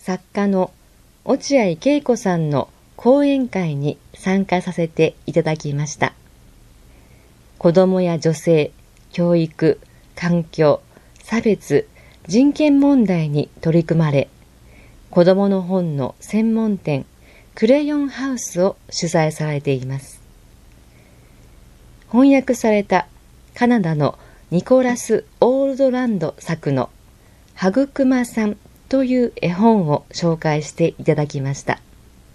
作家の落合恵子さんの講演会に参加させていただきました。子どもや女性、教育、環境、差別、人権問題に取り組まれ、子どもの本の専門店クレヨンハウスを主催されています。翻訳されたカナダのニコラス・オールドランド作のはぐくまさんという絵本を紹介していただきました。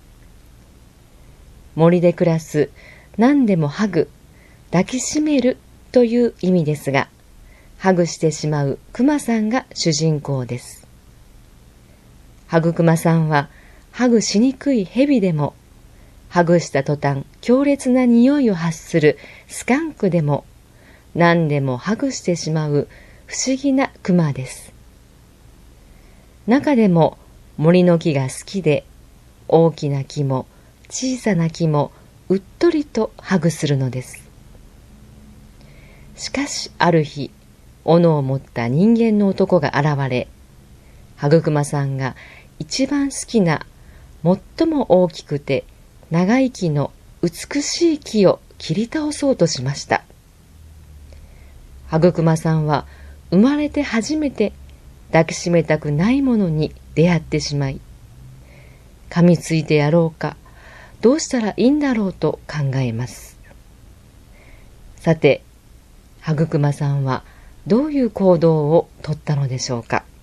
森で暮らす何でもハグ、抱きしめるという意味ですが、ハグしてしまうクマさんが主人公です。ハグクマさんはハグしにくいヘビでも、ハグした途端強烈な匂いを発するスカンクでも、何でもハグしてしまう不思議なクマです。中でも森の木が好きで、大きな木も小さな木もうっとりとハグするのです。しかしある日、斧を持った人間の男が現れ、はぐくまさんが一番好きな最も大きくて長い木の美しい木を切り倒そうとしました。はぐくまさんは生まれて初めて抱きしめたくないものに出会ってしまい、噛みついてやろうか、どうしたらいいんだろうと考えます。さて、はぐくまさんはどういう行動をとったのでしょうか。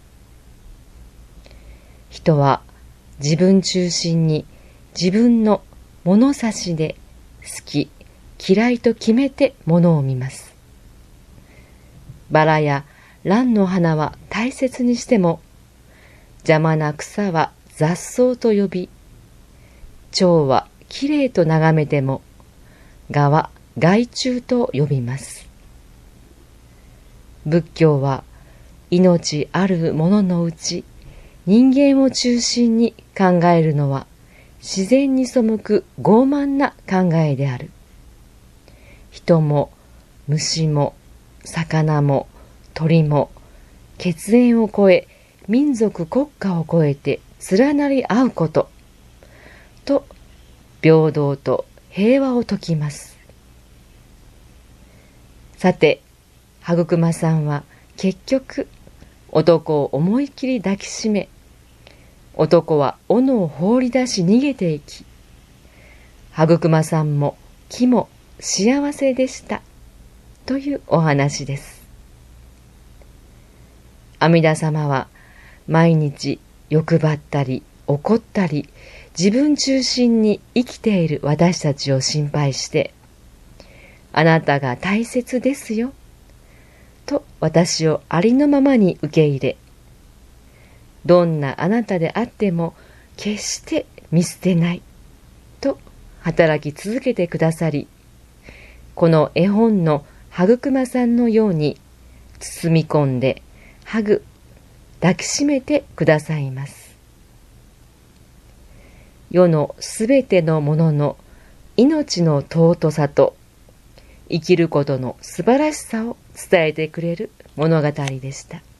人は自分中心に自分の物差しで好き、嫌いと決めてものを見ます。バラや蘭の花は大切にしても、邪魔な草は雑草と呼び、蝶はきれいと眺めても、蛾は害虫と呼びます。仏教は命あるもののうち、人間を中心に考えるのは自然に背く傲慢な考えである。人も虫も魚も鳥も血縁を超え、民族国家を超えて連なり合うことと、平等と平和を説きます。さて、はぐくまさんは結局男を思いっきり抱きしめ、男は斧を放り出し逃げていき、はぐくまさんも木も幸せでしたというお話です。阿弥陀様は毎日欲張ったり怒ったり自分中心に生きている私たちを心配して、あなたが大切ですよと私をありのままに受け入れ、どんなあなたであっても決して見捨てないと働き続けてくださり、この絵本のはぐくまさんのように包み込んでハグ、抱きしめてくださいます。世のすべてのものの命の尊さと生きることの素晴らしさを伝えてくれる物語でした。